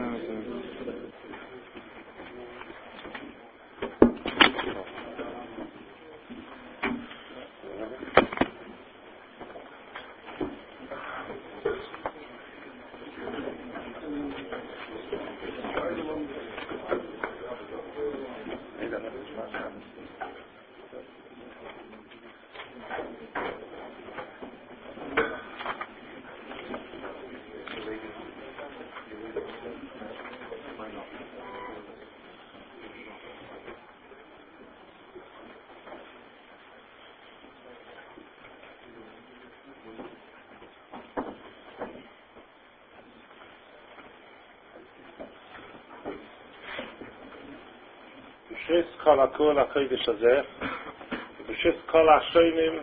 B'shis kol hakol hakodesh hazeh, b'shis kol hashonim,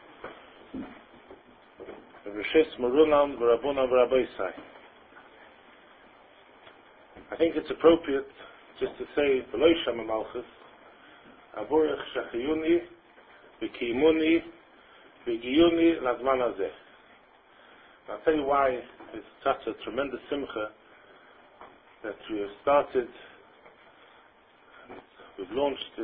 b'shis morunam v'rabunam v'raboisai. I think it's appropriate just to say, V'loi shama malchus, avorech shachiyuni, v'kiyimuni, v'giyuni lazman hazeh. I'll tell you why it's such a tremendous simcha that we have started. We've launched this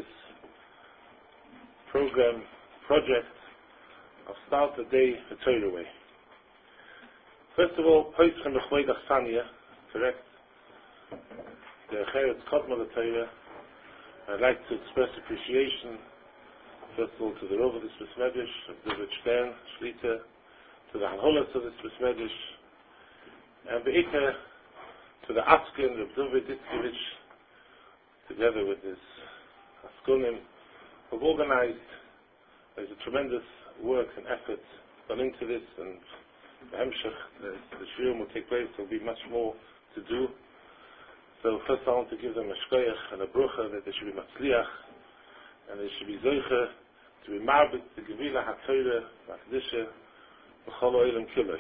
project of Start the Day the Torah Way. First of all, Poitzchem B'chvei Dachsania, correct? The Echeretz Kodma the Torah. I'd like to express appreciation, first of all, to the Rov of this Besmedish, of David Stern, Shlita, to the Hanholas of this Besmedish, and Be'ikah, to the Askin of David Ditzkevich, together with his Askunim, who've organized. There's a tremendous work and effort gone into this, and the Hemshech, the Shiurim will take place. There'll be much more to do. So first I want to give them a shkoyach and a brucha that they should be matzliach, and they should be zoiche to be marbit, the gevila ha-Torah, ha-Kedusha, v'chol oilam kiloi.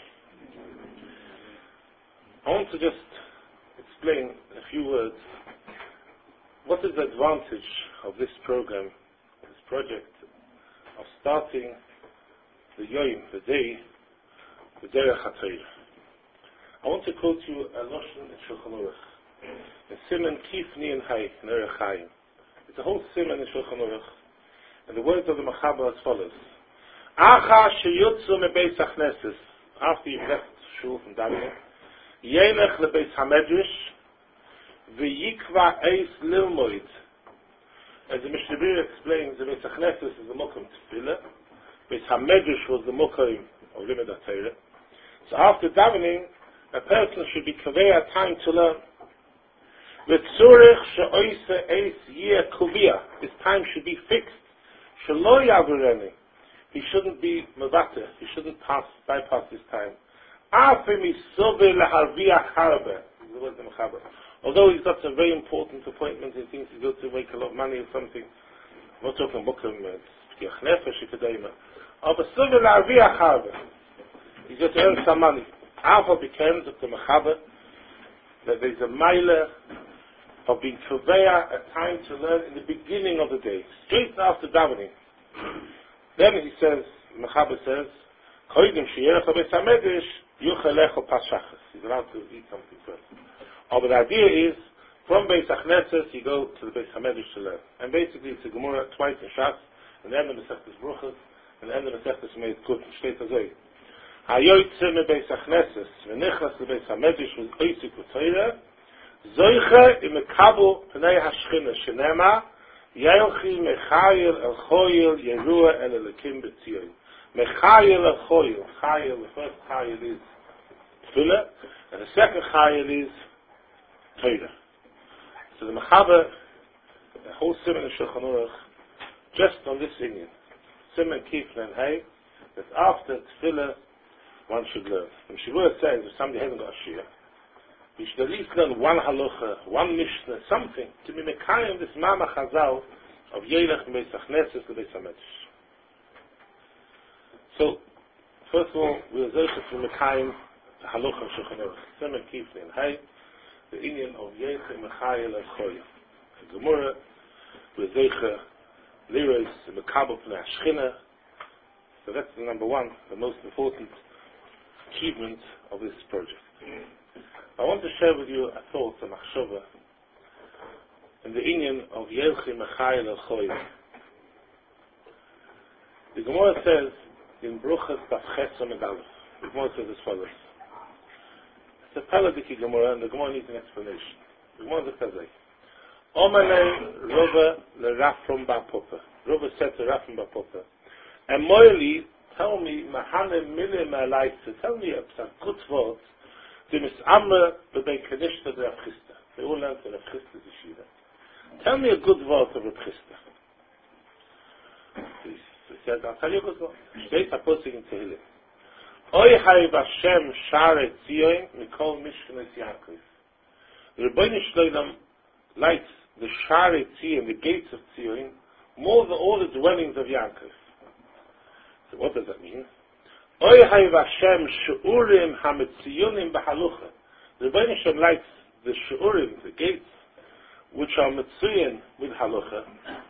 I want to just explain in a few words what is the advantage of this program, this project, of starting the Yom, the day, the Derech HaTorah. I want to quote you a Lashon in Shulchan Aruch, in Siman Kifni and Hay, in Erech Chaim. It's a whole Siman in Shulchan Aruch, and the words of the Machaber as follows: Acha sheyutzu mebeis hachneses, after you've left shul from davening, Yelech lebeis hamedrash, v'yikva eis lilmoid. As the Mishnah Berurah explains, the Beis HaKnesses is the Mokum Tefillah, Beis HaMedrash was the Mokum of Limud HaTorah. So after davening, a person should be kaveh time to learn. V'tzurich she'oise eis yeh kuvia. His time should be fixed. Shelo yavreni. He shouldn't be mevater. He shouldn't bypass his time. Afim isove leharviach harbe. This is the word of the Mechaber. Although he's got some very important appointments, he thinks he's got to make a lot of money or something. I'm not talking about P'tiach Nefesh, Ikadayma. He's got to earn some money. Alpha becomes of the Mechaber that there's a mile of being Kaveya, a time to learn in the beginning of the day, straight after davening. Then he says, Mechaber says, he's allowed to eat something first. But the idea is, from Beis HaKnesses, you go to the Beis HaMedrash to learn. And basically, it's a Gemara twice in Shas, and the end of the Masechtas Bruchas, and the end of the Masechtas Meid Kut, and Shteit Hazoi. Hayoytze me Beis HaKnesses, v'nichlas to Beis HaMedrash, with Oisik v'Torah, zoiche im mekabel pnei hashchina, shenema, yelchi mechayil el choyil, yerua el elikim b'tzion. Mechayil el choyil. Chayil, the first chayil is Tefillah, and the second chayil is Torah. So the Mechaber, the whole Siman in Shulchan Aruch, just on this Indian, Siman Kifne and Hay, that after Tefillah, one should learn. And Shavua says, if somebody hasn't got a Shia, you should at least learn one halacha, one mishnah, something, to be mekayim this Mama Chazal of Yelech and Beis HaKnesses to Beis HaMedrash. So, first of all, we are zeicha to mekayim the halacha of Shulchan Aruch, Siman Kifne and Hay, the Indian of Yeche Mechayel and Choyah. The Gemara, with Zeche, Liros, the Mekabel Pnei Hashchina. So that's the number one, the most important achievement of this project. I want to share with you a thought, a machshava, in the inyan of Yelchi Mechayel al Choy. The Gemara says in Bruchas Daf Chesam and Aleph. The Gemara says as follows. It's a Paladiki Gemara, and the Gemara needs an explanation. The Gemara says like, Omalei Rova LeRafram Bar Papa. Rova said to Rafram Bar Papa, and Moili, tell me, Mahane Mille Ma'alaisa, tell me a good word, the Mis'amra B'bei Kanishta de Rav Chisda. They all learned in Rav Chisda's yeshiva. Tell me a good word of Rav Chisda. He said, I'll tell you a good word. Shteit HaPosig in Tehillim. Oy Hai Vashem Share Tzion Mikol Mishkanes Yaakov. The Rebbeinu Shloim lights the Share Tzion, the gates of Tzion, more than all the dwellings of Yaakov. So what does that mean? Oy Hai Vashem Shu'urim HaMetziyonim B'Halucha. The Rebbeinu Shloim lights the Shu'urim, the gates, which are Metziyon with Halucha.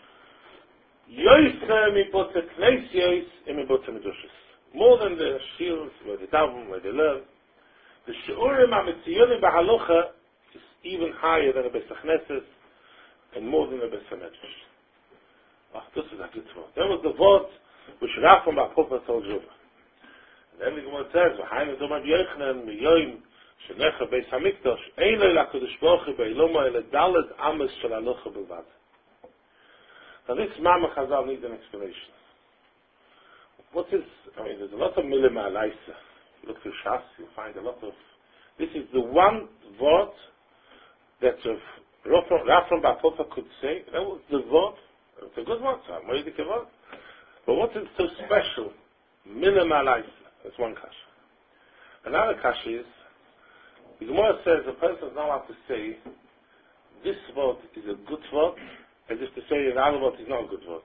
Yoyser Mibote Kneisiyos and Mibote Medushas. More than the shields, where they daven, where they learn. The Shu'urim HaMetziyonim B'Halucha is even higher than the Beis HaKnesses and more than the Beis HaMedrash. Oh, this is a good word. That was the word which Rafram Bar Papa told Reuven. And then the Gemara says, "V'hainu Dom Rabbi Yochanan miyoyim shenecha Beis Hamikdash ein lo LaKadosh Baruch Hu be'iloma ele daled ames shel halacha b'lvad." Now this Mama Chazal needs an explanation. What is? I mean, there's a lot of milim alaisa. If you look through Shas, you'll find a lot of. This is the one word that Rafram Bar Papa could say. That was the word. It's a good word, so I'm ready to give up. But what is so special? Minim alaisa. That's one kasha. Another kasha is, the Gemara says a person is not allowed to say, this word is a good word, as if to say another word is not a good word.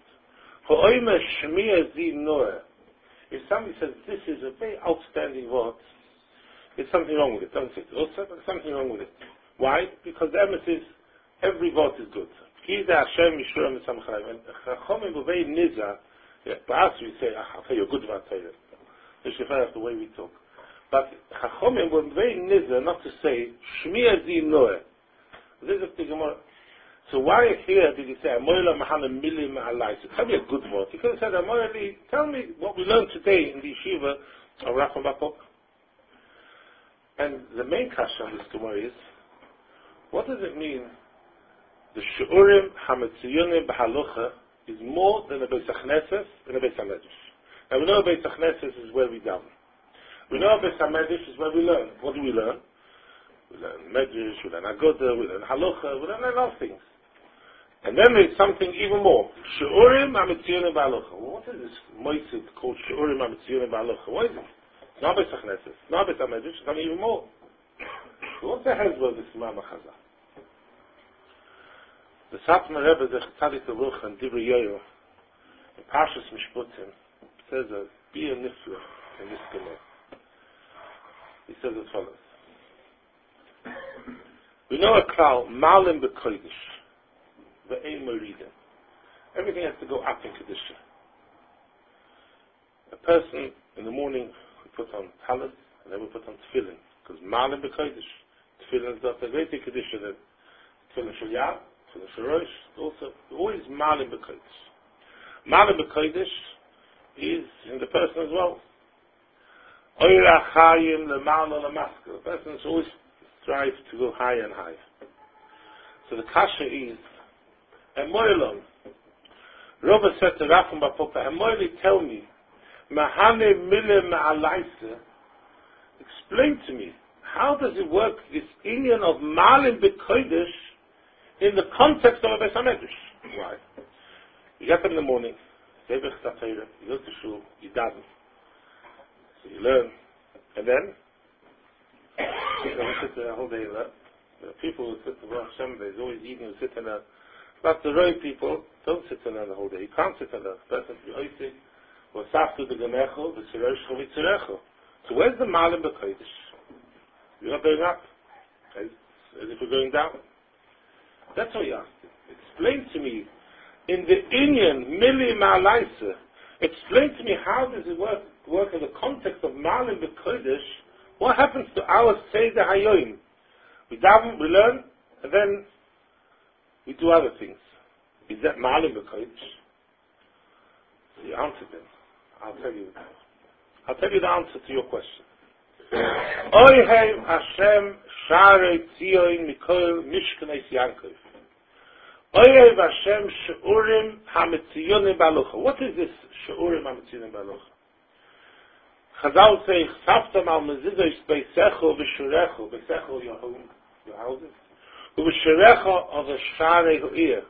If somebody says this is a very outstanding word, there's something wrong with it. Don't say it. Also, there's something wrong with it. Why? Because the emphasis, every word is good. And Chachomim Niza, perhaps we say, I'll tell you a good word, it's the way we talk. But Chachomim were very nizer not to say Shmiya Zi Noeh. This is the Gemara. So why here did he say Amoyla Mahana Milim Alai? So tell me a good word. He could have said Amoyla, tell me what we learned today in the yeshiva of Rafram Bar Papa. And the main kasha on this Gemara is, what does it mean? The Shu'urim HaMetziyonim B'Halucha is more than a Beis HaKnesses and a Beis HaMedrash. Now we know Beis HaKnesses is where we daven. We know Beis HaMedrash is where we learn. What do we learn? We learn Medrash, we learn Agoda, we learn Halacha, we learn a lot of things. And then there's something even more. Shu'urim HaMetziyonim B'Halucha. What is this moisid called Shu'urim HaMetziyonim B'Halucha? What is it? It's not Beis HaKnesses, it's not Beis HaMedrash, it's something even more. So what the hell was this Mama Chazal? The Satmar Rebbe, the Tzadik Aruch, and Divrei Yoyo, in Parshas Mishputim, says a Bia Nifla in this Gemara. He says as follows. We know a klal, Malim B'Kodesh, Ve'ein Merida. Everything has to go up in Kedusha. A person, in the morning, we put on talis, and then we put on tefillin, because Malim B'Kodesh, tefillin is not a greater Kedusha than tefillin Shel Yad, also, always Malim B'Kodesh. Malim B'Kodesh is in the person as well. Oira Chayim L'Ma'ala L'Maska. The person always strives to go higher and higher. So the kasha is, Emoilon. Rava said to Rafram Bar Papa, Emoili, tell me, Mahane Mile Ma'alaisa, explain to me, how does it work, this union of Malim B'Kodesh in the context of a Beis HaMedrash? Why? You get up in the morning, you go to shul, you daven. So you learn, and then you don't sit there the whole day and learn. There are people who sit in Rosh Hashem, there's always evening who sit in there. But the right people don't sit in there the whole day. You can't sit in there. The person to be oisig, or saftu de gemecho, the tzirosho v'tzirecho. So where's the Malim B'Kodesh? You're not going up, as if you're going down. That's what he asked. Explain to me, in the Inyan, Mili Ma'alaisa, explain to me how does it work in the context of Malim B'Kodesh. What happens to our Seder Hayoim? We daven, we learn, and then we do other things. Is that Ma'alim B'Kodesh? The answer then. I'll tell you the answer to your question. Oyheim Hashem Sharei Tzion Mikol Mishkanes Yankov. Oyheim Hashem Sheurim HaMetziyonim B'Alocha. What is this Sheurim HaMetziyonim B'Alocha? Chazal say, Chsaftam al Mezidosh Beisecho V'Shurecho. Beisecho, your home, your houses. V'Shurecho of the Sharei Ho'ir.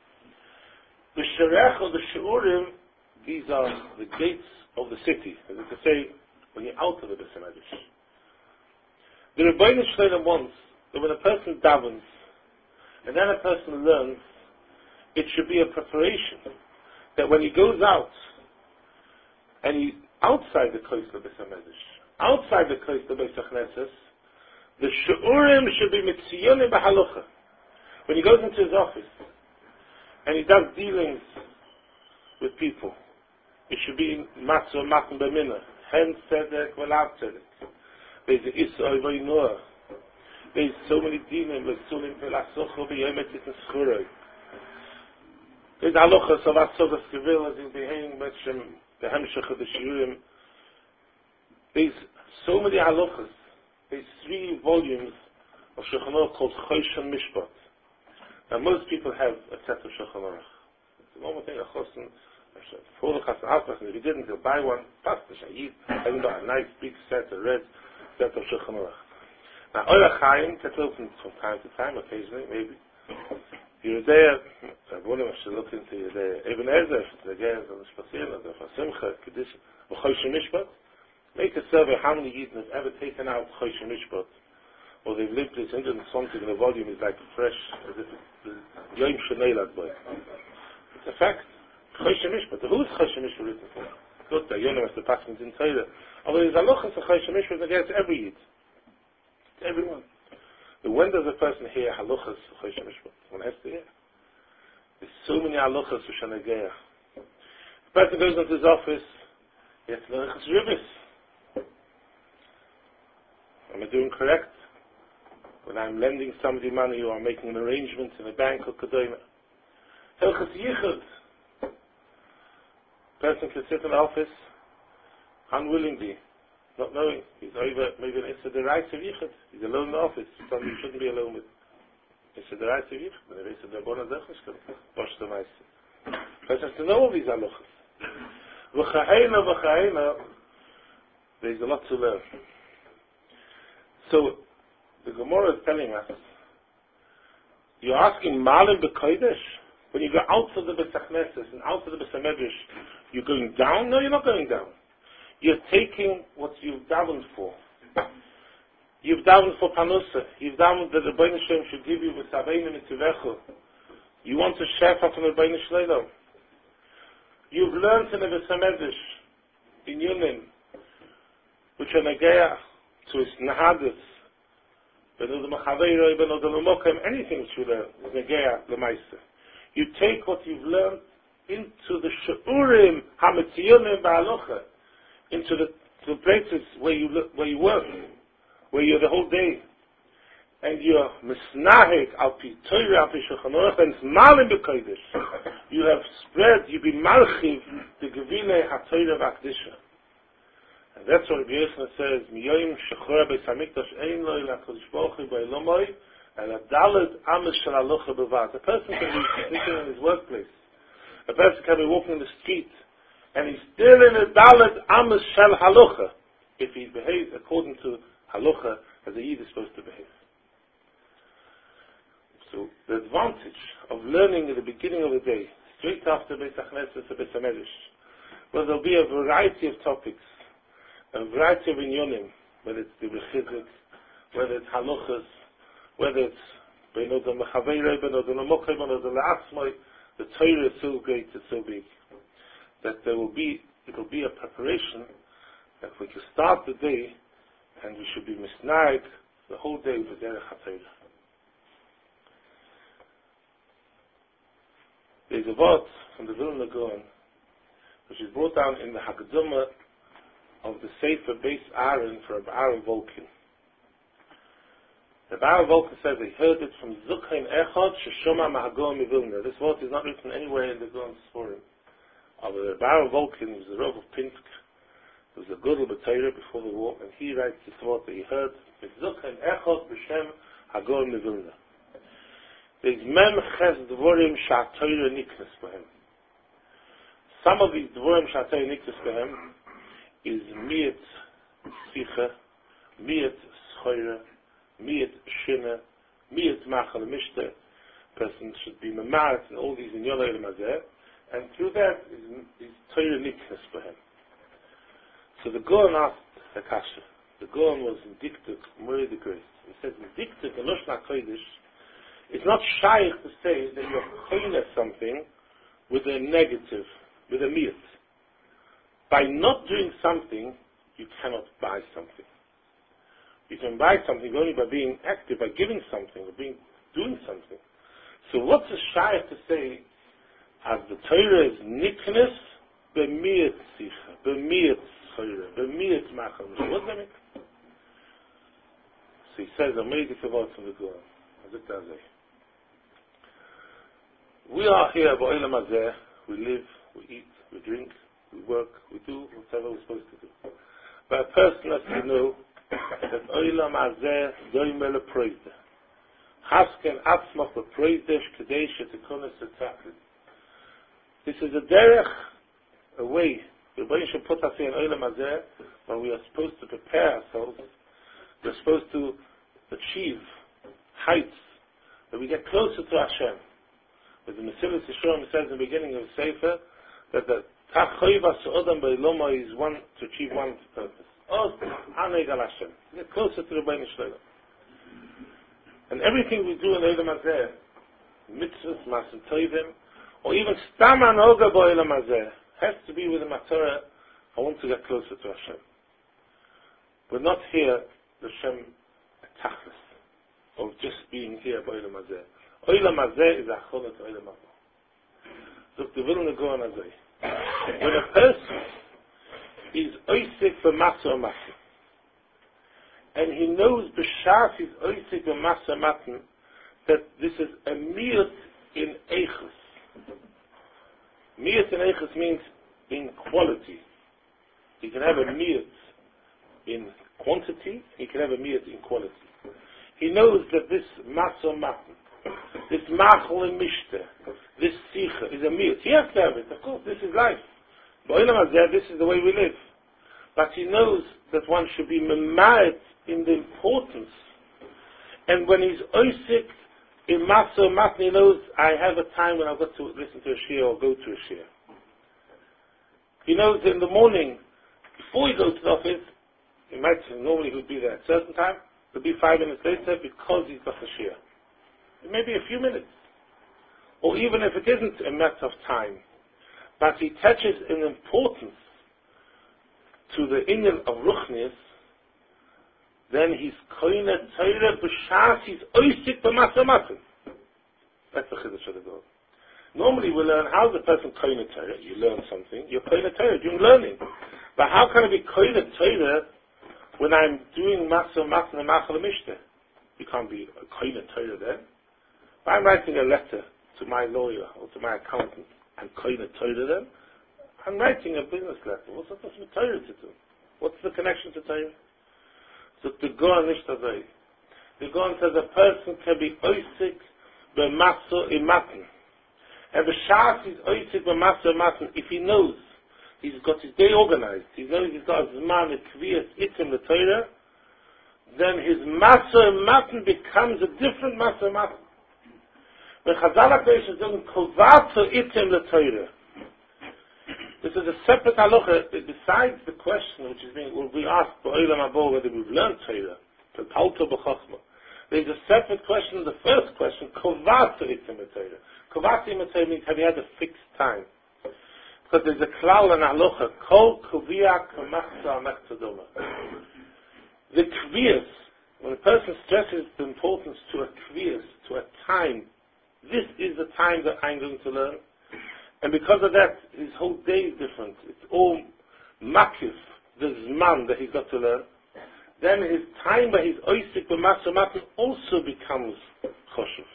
V'Shurecho, the Sheurim, these are the gates of the city. As if to say, when you're out of the Beis HaMikdash. The Rebbeinu Shlomo wants that when a person davens, and then a person learns, it should be a preparation. That when he goes out, and he's outside the Kois of Beis HaMikdash, outside the Kois of Beis HaKnesses, the Sheurim should be Mitziyonim B'Halacha. When he goes into his office, and he does dealings with people, it should be Matzah Matan B'Mina, Hen Tzedek V'Lav Tzedek. There's the Isra V'Inoah. There's so many dinim, like Sulim V'Lasocho V'Yemet Yitzin Schuroi. There's halachas of Asovas Gevil, as in Beheim Metshem, the Hemshech of the Shiurim. There's so many halachas. There's 3 volumes of Shulchan Aruch called Choshen Mishpat. Now most people have a set of Shulchan Aruch. It's a normal thing, a chosen, for the Chassan Alpach, and if you didn't, he'll buy one, fast the Shahid, having got a nice big set, a red set of Shulchan Aruch. Now, Ola Chaim gets open from time to time, occasionally, maybe. You're there, one of us should look into you there. Even Ezer, the guys on the Spasirin, the Fasimcha, Kedisha, or Choshen Mishpat. Make a survey how many Yidden have ever taken out Choshen Mishpat, or they've lived this 100 and something, and the volume is like fresh, as if it's Yom Shenei Boy. It's a fact. Choshen Mishpat. Who is Choshen Mishpat written for? Good, the Yonah was the Paskin in Torah. Although there's halachas of Choshen Mishpat against every Yid. It's everyone. But when does a person hear halachas of Choshen Mishpat? One has to hear. There's so many halachas of Shanagaya. The person goes into his office, he has to learn Chas Ribbis. Am I doing correct? When I'm lending somebody money or I'm making an arrangement in a bank or Kadoma. Hilchas Yichud. Person can sit in the office unwillingly, not knowing. He's over maybe an Issa Derais of Yichud. He's alone in the office. Somebody he shouldn't be alone with. Issa Derais of Yichud. And Issa Derbona Zechmishkan. Bosh the Meise. Person has to know all these halachas. V'chaheina, there's a lot to learn. So, the Gemara is telling us, you're asking Malim B'Kodesh? When you go out of the Beis HaKnesses and out of the Beis HaMedrash, you're going down? No, you're not going down. You're taking what you've davened for. You've davened for Panusa. You've davened that the Rebbeinu Shem should give you V'saveinu Mitzivechu. You want to shefa from the Rebbeinu Shleilo. You've learned in the Beis HaMedrash, in Yunim, which are Negea to his Nahadis, Beno the Machaveiro, Beno the Lumokim, anything which you learn, is Negea L'maisa. You take what you've learned into the Sheurim HaMetziyonim Ba'alocha, into the places where you work, where you're the whole day, and you're Misnahik Al Pi Torah Al Pi Shulchan Aruch and Malim B'Kodesh. You have spread, you be Malchiv the Gevine HaTorah V'Akdisha. And that's what Rabbi Yosef says, Miyoyim Shechora Beis HaMikdash Ein Lo Ila Kodesh Baruch Hu B'Elomoi and a Dalet Amish Shel Halacha B'Vad. A person can be sitting in his workplace. A person can be walking in the street and he's still in a Dalet Amish Shel Halacha if he behaves according to Halacha as a Yid is supposed to behave. So the advantage of learning at the beginning of the day, straight after Beis HaKnesses or Beis HaMedrash, well, there'll be a variety of topics, a variety of inyonim, whether it's the Bechizik, whether it's Halachas, whether it's Beno the Mechaveirei, Beno the Lamokai, Beno the La'atzmai. The Torah is so great, it's so big, that it'll be a preparation that we can start the day and we should be misnaig the whole day with Derech HaTorah. There's a vort from the Vilna Gaon, which is brought down in the Hakdama of the Sefer Beis Aaron for Aaron Volkin. The Baal Volker says he heard it from Zukhain Echad Sheshoma Mahagon Mivilna. This word is not written anywhere in the Gaon Sforim. The Baal Volker was the Rav of Pinsk. He was a Gudel B'Torah before the war, and he writes this word that he heard from Zukhain Echad B'Shem Hagon Mivilna. There's Mem Ches Dvorim Sha'Torah Niknes Behem. Some of these Dvorim Sha'Torah Niknes Behem is Miyat Sicha, Miyat Schoira, Miyat Shina, Miyat Machal Mishte. Person should be Mamarat and all these in Yonah El Mazeh, and through that is Torah Niknes Behem. So the Gaon asked the Kasha. The Gaon was indicted, Mori the Great. He said, indicted in Lashon HaKodesh, it's not shaykh to say that you're koine something with a negative, with a miyat. By not doing something, you cannot buy something. You can buy something only by being active, by giving something, or doing something. So what's a shaykh to say, as the Torah is niknes, b'miyat sicha, b'miyat schoira, b'miyat machal. What does that mean? So he says, I made it about from the Gaon. We are here, Ba'olam Hazeh. We live, we eat, we drink, we work, we do whatever we're supposed to do. But a person has to know that Olam Hazeh doimeh leproide. Hasken atzmach leproide shkadei shetikone setzachid. This is a derech, a way. The Rebbeinu should put us in Olam Hazeh when we are supposed to prepare ourselves. We're supposed to achieve heights that we get closer to Hashem. As the Mesilas Yesharim says in the beginning of the Sefer, that the Tachoiva Se'odam Be'iloma is one to achieve one purpose. Aneg al Hashem. Get closer to the Rebbeinu Shalom. And everything we do in Olam Hazeh, mitzvahs, masim tovim, or even stam anoga b'Olam Hazeh, has to be with the Matorah. I want to get closer to Hashem. We're not here, the Shem Tachlis, of just being here b'Olam Hazeh. Olam Hazeh is achona to Olam Hazeh. Zok the Vilna Gaon Hazeh. When a person is oisik b'masa or matan, and he knows b'shas is oisik b'masa or matan, that this is a miyut in eichus. Miyut in eichus means in quality. You can have a miyut in quantity, he can have a miyut in quality. He knows that this masa or matan, this machal and mishte, this sicha is a miyut. He has to have it. Of course, this is life. B'olam hazeh, this is the way we live. But he knows that one should be memaet in the importance. And when he's oisik in masa or matan, he knows I have a time when I've got to listen to a shir or go to a shir. He knows that in the morning, before he goes to the office, he might normally he would be there at a certain time, he'll be 5 minutes later because he's got a shir. It may be a few minutes. Or even if it isn't a matter of time, but he attaches an importance to the inyan of Ruchnius, then he's koine Torah b'shas, he's oisik b'masa matan. That's the chiddush of the Gaon. Normally we learn how the person koine Torah. You learn something, you're koine Torah, you're learning. But how can I be koine Torah when I'm doing masa matan and machal mishte? You can't be koine Torah then. If I'm writing a letter to my lawyer or to my accountant, I'm koine Torah then. I'm writing a business letter. What's that with Torah to do? What's the connection to Torah? So the Gaon Nishtazai. The Gaon says a person can be oisik b'maso imatan. And the Shas is oisik b'maso imatan if he knows he's got his day organized. He knows he's got his man, the kviyas, itim, the Torah. Then his maso imatan becomes a different maso imatan. When Chazal HaKodesh is doing kovato itim, the Torah. This is a separate halacha besides the question which is will be asked by Olam Habo whether we've learned Torah, Palto b'Chochma. There's a separate question. The first question, Kovata itim Torah. Kovata itim Torah means have you had a fixed time? Because there's a klal and halacha, Kol Kovia Kamachsa Amechtadoma. The kviyas, when a person stresses the importance to a kviyas, to a time, this is the time that I'm going to learn. And because of that, his whole day is different. It's all makif, the zman that he's got to learn. then his time by his oisik b'masur matan also becomes choshev.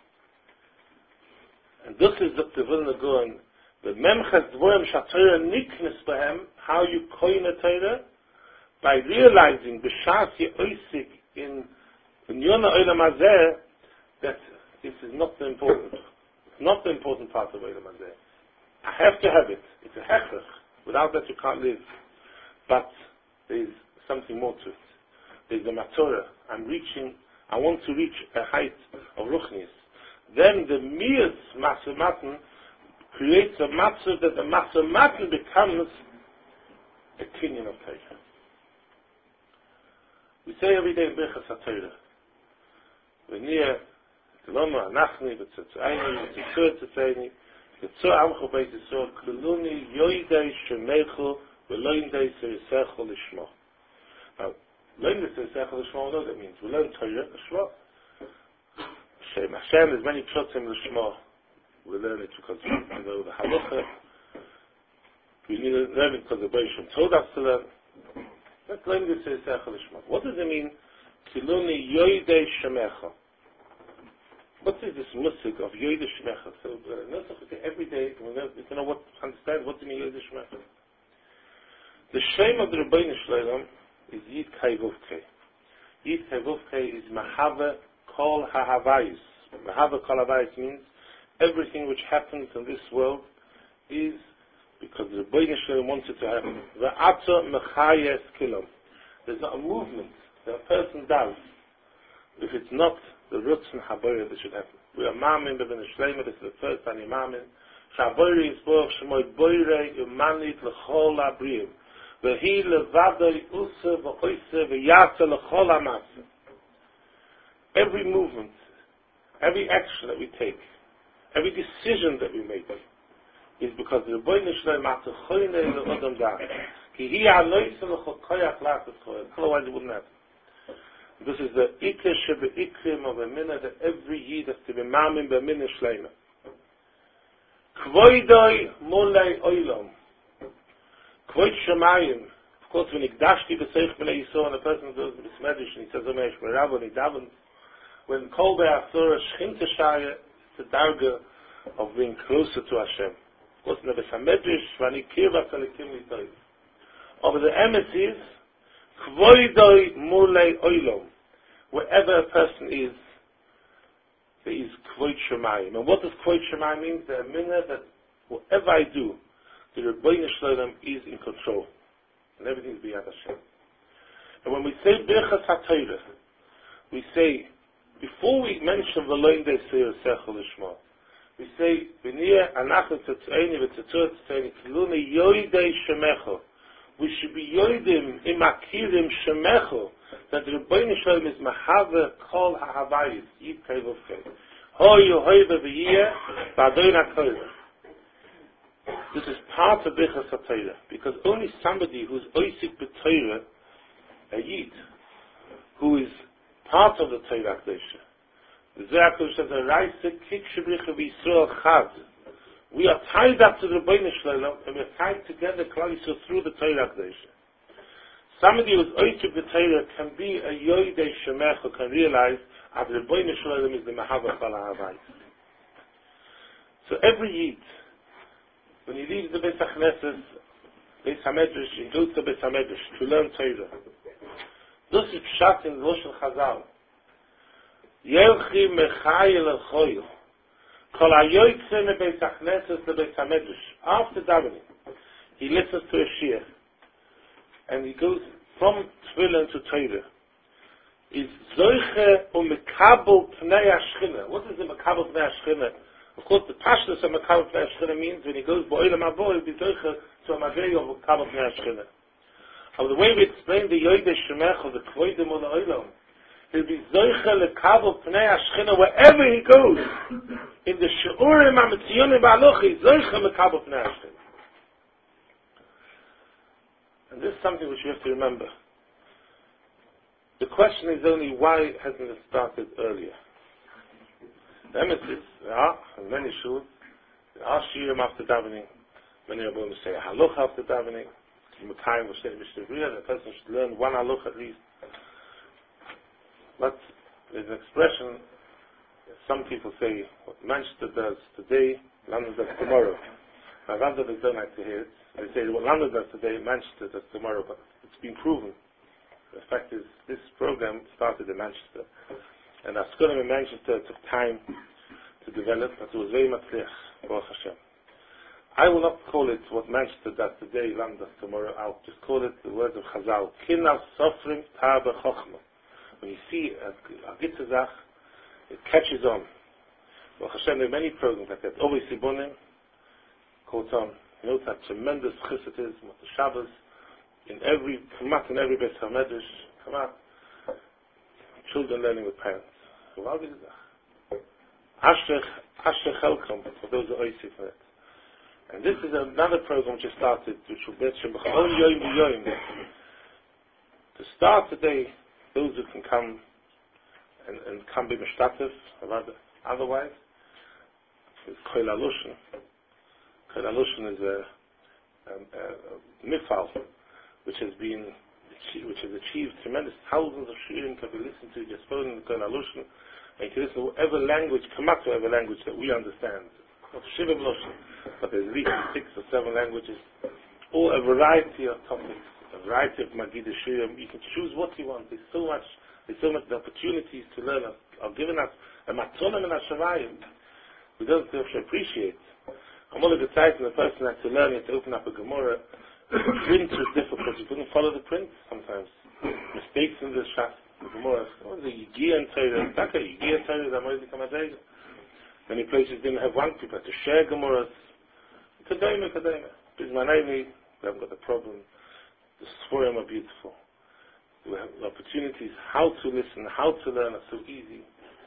And this is the Vilna Gaon, the memchas dvorim shatayra niknes behem, how you coin a Torah, by realizing b'shas ye oisik in Yona Olam Hazeh, that this is not the important, not the important part of Olam Hazeh. I have to have it. It's a hechach. Without that you can't live. But there is something more to it. There's a matorah. I want to reach a height of ruchnis. Then the miyas masur matan creates a matzah that the masur matan becomes a kinyan of Torah. We say every day in Birchas HaTorah, V'niyah, T'loma, Anachni, V'tzatzayni, V'tzatzayni, V'tzor Amcho Beit Yisrael, Kluluni, Yoidei, Shemechu, V'loindei, Serisecho, Lishmo. Now, Loindei, Serisecho, Lishmo, what that means? We learn Torah, Lishmo. Hashem, there's many pshatim Lishmo. We learn it because we know the halacha. We need to learn it because the Beisham told us to learn. Let's learn this Serisecho, Lishmo. What does it mean? Kiluni Yoidei Shemecha. What is this musik of Yoidei Shemecha? So, every day, we know what, understand what do you mean Yoidei Shemecha. The shame of the Rebbeinu Shleilam is Yid Kai Vuvkei. Yid Kai Vuvkei is Mahava Kol HaHavayis. Mahava Kol HaHavayis means everything which happens in this world is because the Rebbeinu Shleilam wants it to happen. V'ato Mechayes Kilom. There's not a movement that a person does if it's not the Rutzen Haboyer that should happen. We are Mamin B'ben Shleimer, this is the first time Mamin. Shaboyer is Boch Shemoy Boyrei Umanit L'chol HaBriyim V'hi Levadoi Usse V'oise V'yatze L'chol HaMatzah. Every movement, every action that we take, every decision that we make is because the Rebbeinu Shleimer Ma'atechoyne L'odom Da'at. Ki hi ha'loise L'chol Koyach L'achas Koyach. Otherwise it wouldn't happen. This is the Iker Shebe-Ikrim of a minna that every Yid has to be Mamin B'minna Shleima. Kvoidoi Molei Oilom. Kvoid Shemayim. Of course, when Ikdashti B'seich B'nei Yisrael, and a person goes to the Smedish and he says, Omesh B'rabo, and he davens, when Kol Be'asura Shchinte Shaya, it's a darga of being closer to Hashem. Of course, in the Besamedish, Vani Kirva Tzalikim L'toiv. Over the emes is, Kvoidoi Molei Oilom. Wherever a person is, there is Kvoid Shemayim. And what does Kvoid Shemayim mean? The minna that whatever I do, the Rebbeinu Shleilam is in control. And everything is beyond Hashem. And when we say Birchas HaTorah, we say, before we mention V'loindei Serisecho Lishmo, we say, V'niyah Anachnu Tzatzeini V'tzatzur Tzatzeini Kiluni Yoidei Shemecho. We should be yoidim imakirim shemecho that the Rebbeinu Shleilam is mahava kol ha'havayis yid kai vuvkei ho yoheva v'yiyeh ba'adoin ha'torah. This is part of Birchas HaTorah because only somebody who's oisik b'torah, a yid, who is part of the Torah Kedusha. The Zohar HaKadosh says, "Araisa kik shebricha v'Yisrael chad." We are tied up to the Rebbeinu Shleilam, and we are tied together closer through the Torah Kedusha. Somebody who is oisik the Torah can be a Yoidei Shemecha, can realize that the Rebbeinu Shleilam is the Mahava Kol HaHavayis. So every Yid, when he leaves the Beis HaKnesses, Beis HaMedrash, he goes to Beis HaMedrash to learn Torah. This is Pshat in Lashon Chazal. Yelchi Mechayel El-Choyel. Kol hayoytze me Beis HaKnesses to Beis HaMedrash. After davening, he listens to a shiur, and he goes from Tefillah to Torah. Is zoiche umekabel pnei hashchina. What is the mekabel pnei hashchina? Of course, the pashtus of mekabel pnei hashchina means when he goes bo'olam habo, he'll be zoiche to a mavei of mekabel pnei hashchina. But the way we explain the Yoidei Shemecha, the Kvoidim Ol Ha'olam, he'll be zoiche lekabel pnei hashchina wherever he goes. In the Sheurim HaMetziyonim Ba'alochi, zoiche mekabel pnei hashchina. And this is something which you have to remember. The question is only why hasn't it started earlier? The emes is, in many shuls, there are shiurim after davening. Many of them say a halacha after davening. The person should learn one halacha at least. But there's an expression, some people say, what Manchester does today, London does tomorrow. Now, Londoners don't like to hear it. They say what London does today, Manchester does tomorrow, but it's been proven. The fact is, this program started in Manchester. And our school in Manchester took time to develop, but it was very matzliach, Baruch Hashem. I will not call it what Manchester does today, London does tomorrow. I'll just call it the words of Chazal. Kinaf sofrim tabe chochma. When you see a gitzazach, it catches on. Baruch Hashem, there are many programs like that. Always Sibonim, quote on. You know that tremendous chesed is, the Shabbos, in every Kamat, in every Beis HaMedrash, Kamat, children learning with parents. So how is that? Asher Chelkom, for those who are oisik for it. And this is another program which has started, which will be to start today, those who can come and can be mishtatif, otherwise, it's Koil Alushin. Koil Alushin is a mifal which has achieved tremendous thousands of shiurim can be listened to just following the Koil Alushin, and you can listen to whatever language, Kamat, whatever language that we understand. Not Shivim Lushin, but there's at least 6 or 7 languages, or a variety of topics, a variety of Magid Shiurim. You can choose what you want. There's so much the opportunities to learn are given us a matzonim and a shavayim. We don't have to appreciate. I'm one of the types and the person has to learn it to open up a Gemara. The print was difficult. You couldn't follow the print sometimes. Mistakes in the Shas, the Gemara. What is it? Yigiyah and Torah. Taka, Yigiyah and Torah, that might become a day. Many places didn't have one people to share Gemaras. Kadema. Bismanaimi, we haven't got the problem. The Sforim are beautiful. We have the opportunities how to listen, how to learn are so easy.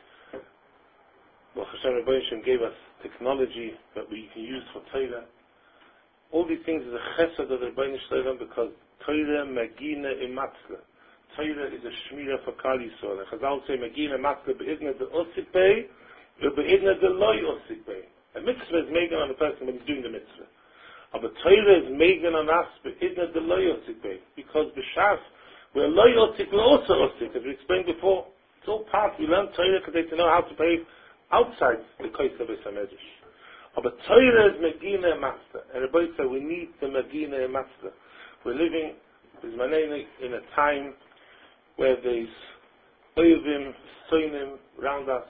Baruch Hashem Rebbeinu Shem gave us technology that we can use for Torah. All these things is a chesed of the Rebbeinu Shem because Torah Megina Imatzla. Torah is a shmira for Kal Yisrael. And Chazal say Megina Imatzla be'idna de Osipei be'idna de Loi Osipei. A mitzvah is megan on the person when he's doing the mitzvah. But Torah is megan on us be'idna de Loi Osipei. Because b'shas we're Loi Osip, we're also Osip, as we explained before. It's all part. We learn Torah to know how to behave outside the Kois of Beis HaMedrash. But Torah is Megina Master. And everybody said we need the Megina Master. We're living in a time where there's Oyevim, Soinim around us.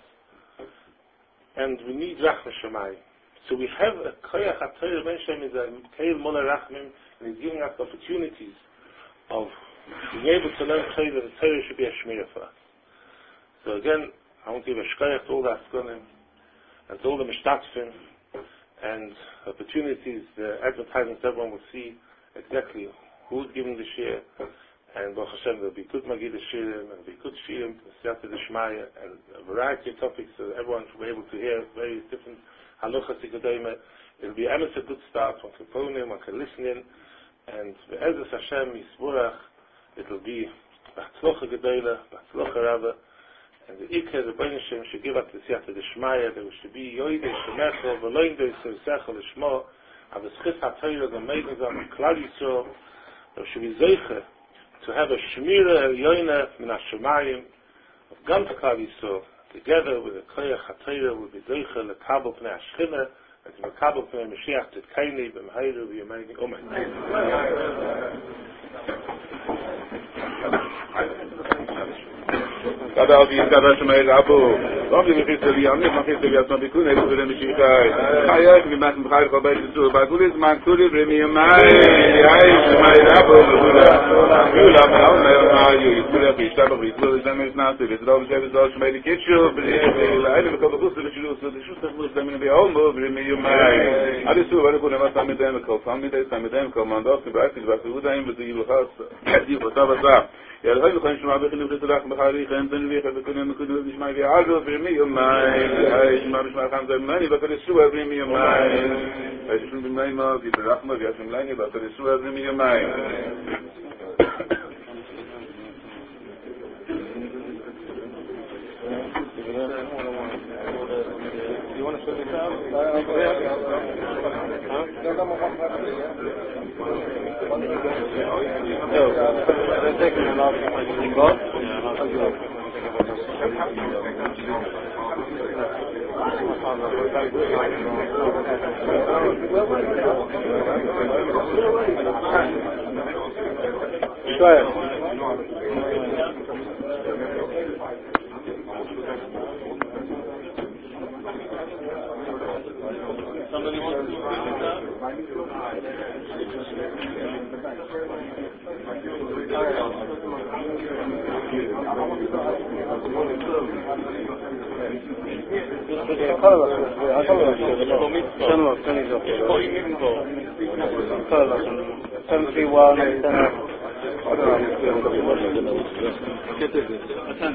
And we need Rachma Shammai. So we have a Koyach HaTorah. Ben Shem is a Keil Mola Rachmim, and he's giving us opportunities of being able to learn Torah. The Torah should be a Shmira for us. So again, I want to give a shkoyach to all the Askonim and to all the Mishtatfim and opportunities, the advertisements, everyone will see exactly who's giving the share. And Baruch Hashem, there'll be good Magid Shirim and there'll be good Shirim, Siyata Deshmaya, and a variety of topics so everyone will be able to hear various different halachas Yikadayma. It'll be a good start, one can phone in, one can listen in, and Be'ezus Hashem Yisburach, it'll be Batzlocha Gedayla, Batzlocha Rabba. And the Ikher, the Rebbeinu Shem, should give us the Siyata Deshmaya, there should be Yoidei Shemecho, V'loindei Sevisecho L'shmo, and the Schis HaTorah, the Meidens of Klal Yisrael, there should be Zeiche, to have a Shmira Elyoina Min HaShemayim, of Gam Klal Yisrael, together with the Koyach HaTorah, will be Zeiche L'kabel Pnei HaShchina, and to L'kabel Pnei Mashiach Tzidkeini, B'mheiru V'yameini Omen. Kada Avi, Kada Shemael Abu, Avi Mechiteli, Amir Mechiteli, Asma Bikun, Ebu Vele Meshichai, Chayach, Mimas Mechayach, Chabay Titzur, Bagulis, Mankuli, Remi Yamai, Yai, Shemael Abu, Mechula, Yula, Mechal, Meir Mayu, Yisula, Yishtabach, Yisula, Yislam, Yisnasi, Yisrael, Yisrael, Shemael Kitchu, Eile, Mechal, Bechus, Yishu, Yishu, Yishu, Yishu, Yishu, Remi Yamai, Adisu, Valikun, Emas, Amidem, Mechal, Samidem, Komandov, Kibaki, Vakudaim, Vizilchas, Yivotavasa, Yalhay, Mechayim, Shema, Bechilim, Chitzalach, Mechari, Chem, Bekun Nishmai Vi'alu, Vrimi Yomai, Shema Mishmai Chamza Mani, Bakar Yeshua, Vrimi Yomai, Yeshua B'mai Ma, V'Rachma, V'Yashim Lani, Bakar Yeshua, Vrimi Yomai. You want to show the crowd? No, they're taking a lot of Somebody wants to speak up?